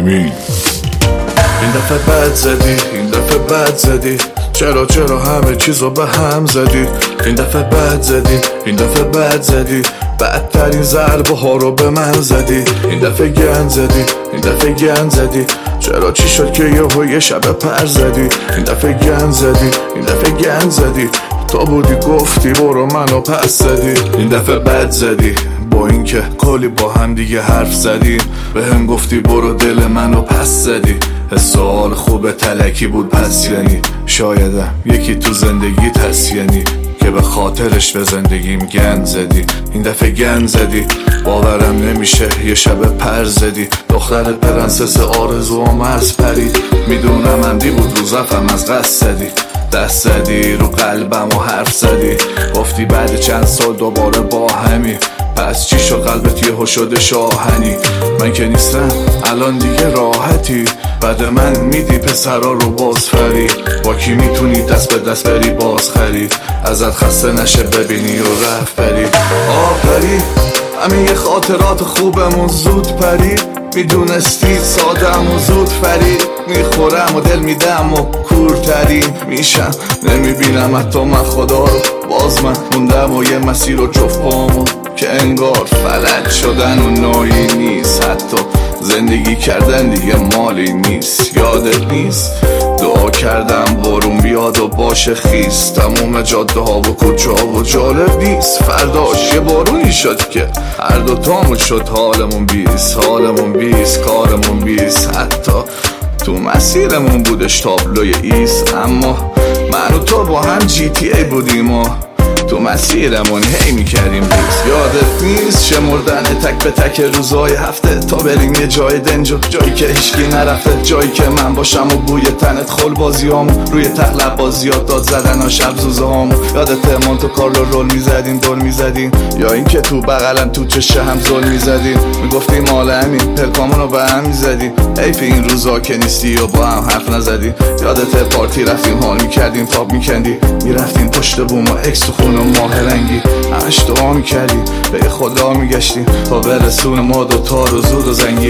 امین. این دفعه بد زدی، این دفعه بد زدی، چرا همه چیزو به هم زدی. این دفعه بد زدی، این دفعه بد زدی، بدترین ضربه ها رو به من زدی. این دفعه گند زدی، این دفعه گند زدی، چرا چی شد که یه شب پر زدی. این دفعه گند زدی، این دفعه گند زدی، تو بودی گفتی برو منو پس زدی. این دفعه بد زدی، با اینکه کلی با هم دیگه حرف زدیم، به هم گفتی برو دل منو پس زدی. سوال خوب تلکی بود پس یعنی شایدم یکی تو زندگیت هست یعنی که به خاطرش به زندگیم گند زدی. این دفعه گند زدی، باورم نمیشه یه شب پر زدی. دختر پرنسس آرزوام از پرید، میدونم عمدی بود رو زفم از قصد زدی. دست زدی رو قلبم و حرف زدی، گفتی بعد چند سال دوباره با همی. پس چی شد قلبت یهو شده شاهنی؟ من که نیستم الان دیگه راحتی، بعد من میدی پسرا رو بازفری. با کی میتونی دست به دست بری باز خری، ازت خسته نشه ببینی و رفت بری. آفری همین یه خاطرات خوبمون زود پرید، میدونستی سادم و زود فرید. میخورم و دل میدم و کورترین میشم، نمیبینم حتی من خدا رو. باز من موندم و یه مسیر و جفت پامو که انگار فلج شدن و نایی نیست. حتی زندگی کردن دیگه مالی نیست. یادت نیست دعا کردم بارون بیاد و باشه خیس، تموم جاده ها و کوچه ها و جالب نیست. فرداش یه بارونی شد که هر دوتامون شد حالمون حالمون بیس، کارمون بیس. حتی تو مسیرمون بودش تابلوی ایس، اما من و تو با هم GTA بودیم و تو مسیرمون هی میکردیم بیس. یادت نیست شمردن تک به تک روزای هفته تا بریم یه جای دنج، جایی که هیچکی نرفته، جایی که من باشم و بوی تنت خل بازیامو روی تخلب بازیات داد زدن ها شب زوزه هامو. یادت مونتو کارلو رول میزدیم دور میزدیم، یا این که تو بغلم تو چشه هم زل میزدیم، میگفتیم مال همین پلکامونو به هم میزدیم. حیف این روزا که نیستی و با هم حرف نزدیم. یادت پارتی رفتیم حال میکردیم تاب میکندی، میرفتیم پشت بوم و اکس تو خونه ماه رنگی، همش دعا میکردیم به خدا میگشتیم تا برسون ما دوتا رو زود و زنگی.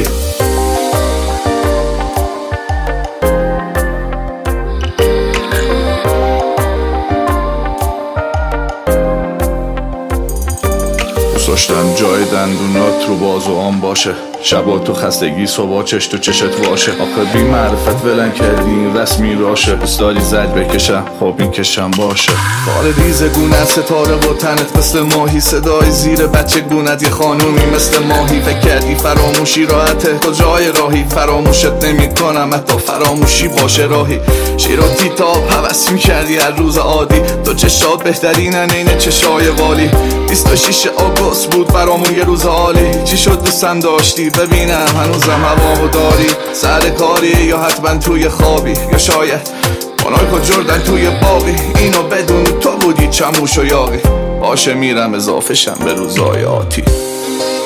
داشتم جای دندونات رو باز و آن باشه، شبا تو خستگی صبح چش تو چشت واشه. آخه بی معرفت ولن کردی این رسمی راشه، دوست داری زد بکشم خب این کشم باشه. بال ریز گونت ستاره و تنت مثل ماهی، صدای زیر بچه گونت یه خانومی مثل ماهی. فکر کردی فراموشی راحته کجای راهی، فراموشت نمی کنم حتی فراموشی باشه راهی. شیر و تیتاب حوث می کردی هر روز عادی، تو چشات بهترینن اینه چشای والی. 26 آگوست بود برامون یه روز عالی، چی شد دوستم داشتی ببینم هنوزم هوامو داری. سر کاری یا حتما توی خوابی، یا شاید موناکو جردن توی باقی. اینو بدون تو بودی چموش و یاقی، باشه میرم اضافه شم به روزای آتی.